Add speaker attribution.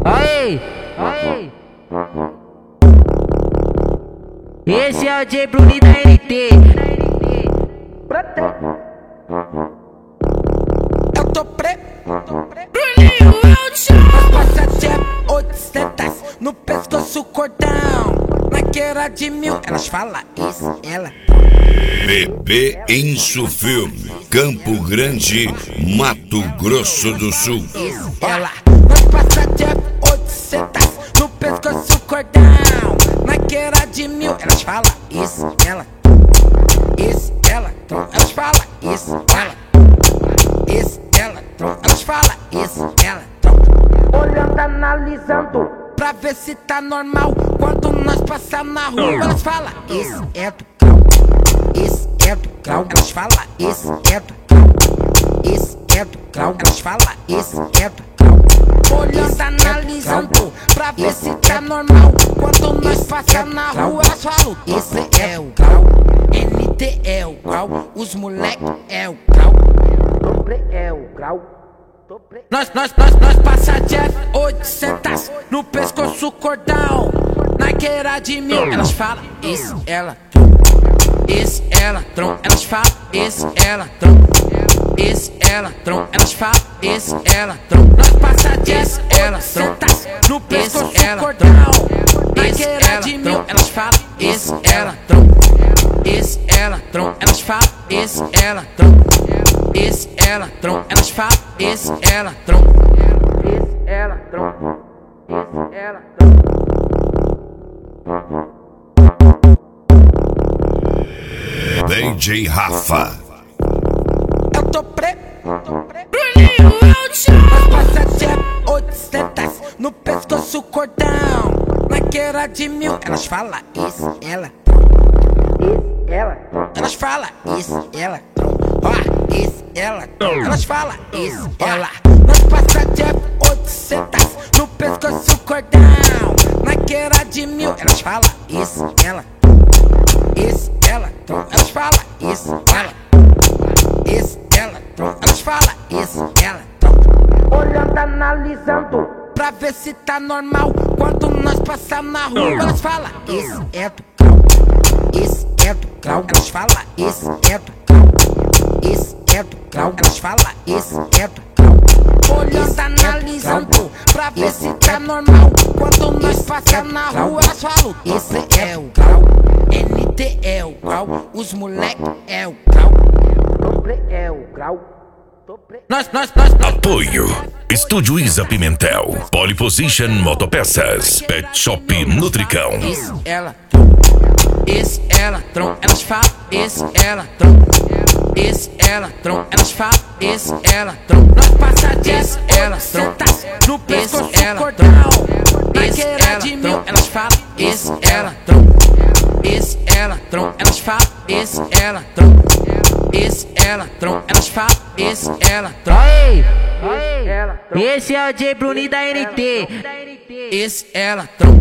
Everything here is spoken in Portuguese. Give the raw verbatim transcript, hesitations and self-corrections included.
Speaker 1: Aí, aí. Esse é o J Bruni da N T.
Speaker 2: Eu tô preto, Bruninho é o chão. Passa de oitocentas no pescoço cordão. Naquela de mil, elas falam isso, ela.
Speaker 3: Bebê Enso Filme, Campo Grande, Mato Grosso do Sul.
Speaker 2: Isso, ela. Nós passa de oitocentas no pescoço cordão. Naquela de mil, elas falam isso, ela. Isso, ela. Elas falam isso, ela. Isso, ela. Elas falam isso, ela. Olhando, analisando, pra ver se tá normal. Quando nós passar na rua, elas falam isso é do grau. Isso é do grau. Elas falam isso é do grau. Isso é do grau. Elas falam isso é do grau. Olhando, analisando, pra ver se tá normal. Quando nós passar na rua, elas falam isso é o grau. N T é o grau. Os moleque é o grau. Dobre é o grau. Nós, nós, nós, nós passa de oitocentas no pescoço cordão. Naquela de mil, elas falam isso, ela. Isso, ela, tron. Elas falam isso, ela, tron. Isso, ela, tron. Elas falam isso, ela, tron. Nós passa de oitocentas no pescoço cordão. Naquela de mil, elas falam isso, ela, tron. Isso, ela, tron. Elas falam isso, ela, tron. Isso, ela, tron. Elas falam isso, ela, tron. Isso, ela, tron. Isso, ela, tron.
Speaker 3: D J Rafa.
Speaker 2: Eu tô preto, Bruninho é o chão. Nós passa de oitocentas no pescoço cordão. Naquela de mil, elas falam isso, ela. Isso, ela. Elas falam isso, ela. Ó, isso, ela. Elas falam isso, ela. Nós passa de oitocentas no pescoço cordão. Naquela de mil, elas falam isso, ela. Isso, ela. Elas falam isso, ela. Isso, ela. Elas falam isso, ela. Olhando, analisando, pra ver se tá normal. Quando nós passar na rua, elas falam isso é do grau. Isso é do grau. Elas falam isso é do grau. Isso é do grau. Elas falam isso é do grau. Olhando, analisando, pra ver se tá normal. Quando nós passar na rua, elas falam isso é o grau. N T é o grau. Os moleque é o grau. Dobre é o grau. Nós, nós, nós, nós.
Speaker 4: Apoio Estúdio Isa Pimentel, Polyposition Motopeças, Pet Shop Nutricão.
Speaker 2: Isso, ela. Isso, ela, tron. Elas falam isso, ela, tron. Isso, ela, tron. Elas falam isso, ela, tron. Nós passa de ela, tron. No pescoço cordão. Naquela de mil, elas falam isso, ela, tron. Isso, ela, tron. Elas falam isso, ela, tron. Isso, ela, tron. Elas falam isso, ela, tron.
Speaker 1: Aí, aí. Esse é o J Bruni da N T.
Speaker 2: Isso, ela, tron.